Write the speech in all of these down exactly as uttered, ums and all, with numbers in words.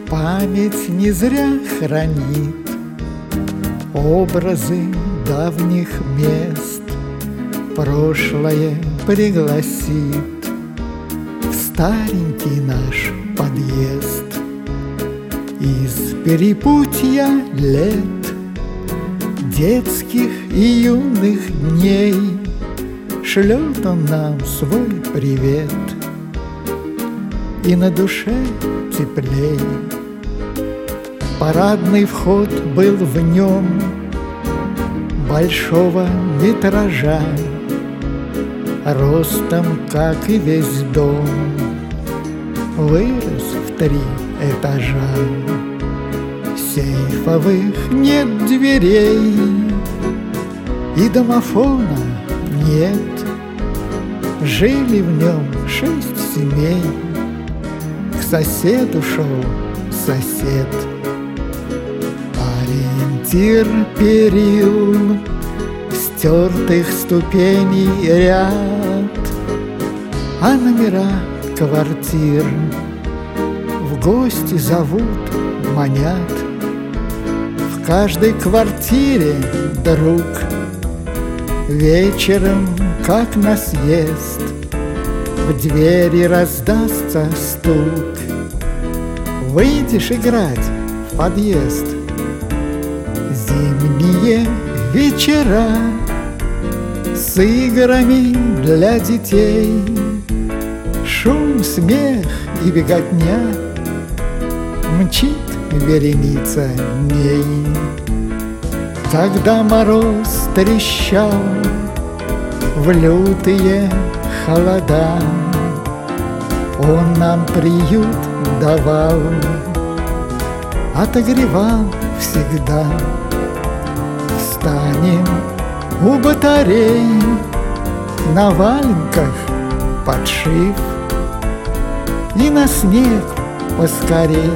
Память не зря хранит образы давних мест, прошлое пригласит в старенький наш подъезд. Из перепутья лет, детских и юных дней, шлет он нам свой привет, и на душе теплей. Парадный вход был в нем большого метража, ростом, как и весь дом, вырос в три этажа. Сейфовых нет дверей и домофона нет, жили в нем шесть семей. К соседу шел сосед. Ориентир перил, стертых ступеней ряд, а номера квартир в гости зовут, манят. В каждой квартире друг вечером, как на съезд, в двери раздастся стук. Выйдешь играть в подъезд. Зимние вечера с играми для детей, шум, смех и беготня, мчит вереница дней. Когда мороз трещал в лютые холода, он нам приют давал, отогревал всегда. Встанем у батарей на валенках подшив, и на снег поскорей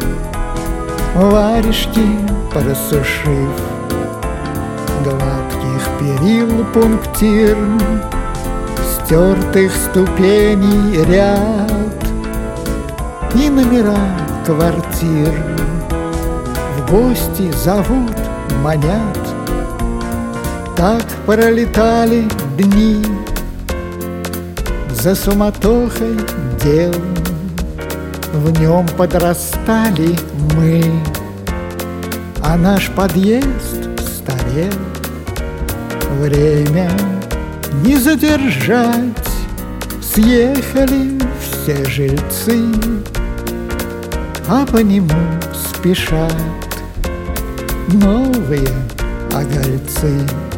варежки просушив. Гладких перил пунктир, стертых ступеней ряд, и номера квартир в гости зовут, манят. Так пролетали дни за суматохой дел, в нем подрастали мы, а наш подъезд старел. Время не задержать, съехали все жильцы, а по нему спешат новые огольцы.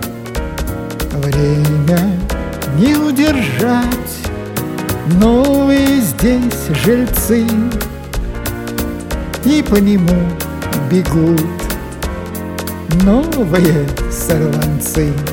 Время не удержать, новые здесь жильцы, и по нему бегут новые сорванцы.